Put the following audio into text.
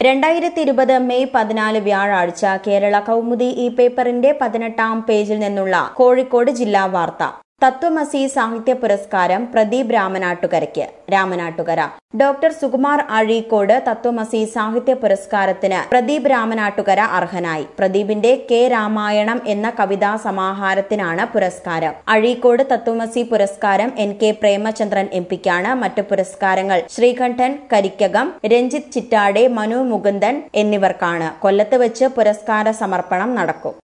2020 May 14 വ്യാഴാഴ്ച കേരള കൗമുദി ഈ പേപ്പറിന്റെ 18-ാം പേജിൽ നിന്നുള്ള കോഴിക്കോട് ജില്ലാ വാർത്ത. തത്വമസി സാഹിത്യ പുരസ്കാരം പ്രദീപ് രാമനാട്ടുകര. ഡോക്ടർ സുകുമാർ അഴീക്കോട് തത്വമസി സാഹിത്യ പുരസ്കാരത്തിന് പ്രദീപ് രാമനാട്ടുകര അർഹനായി. പ്രദീപിന്റെ കെ രാമായണം എന്ന കവിതാ സമാഹാരത്തിനാണ് പുരസ്കാരം. അഴീക്കോട് തത്വമസി പുരസ്കാരം NK പ്രേമചന്ദ്രൻ MP-ക്കാണ്. മറ്റു പുരസ്കാരങ്ങൾ ശ്രീകണ്ഠൻ കരിക്കകം, രഞ്ജിത്ത് ചിറ്റാടെ, മനു മുകുന്ദൻ എന്നിവർക്കാണ്. കൊല്ലത്ത് വെച്ച് പുരസ്കാര സമർപ്പണം നടക്കും.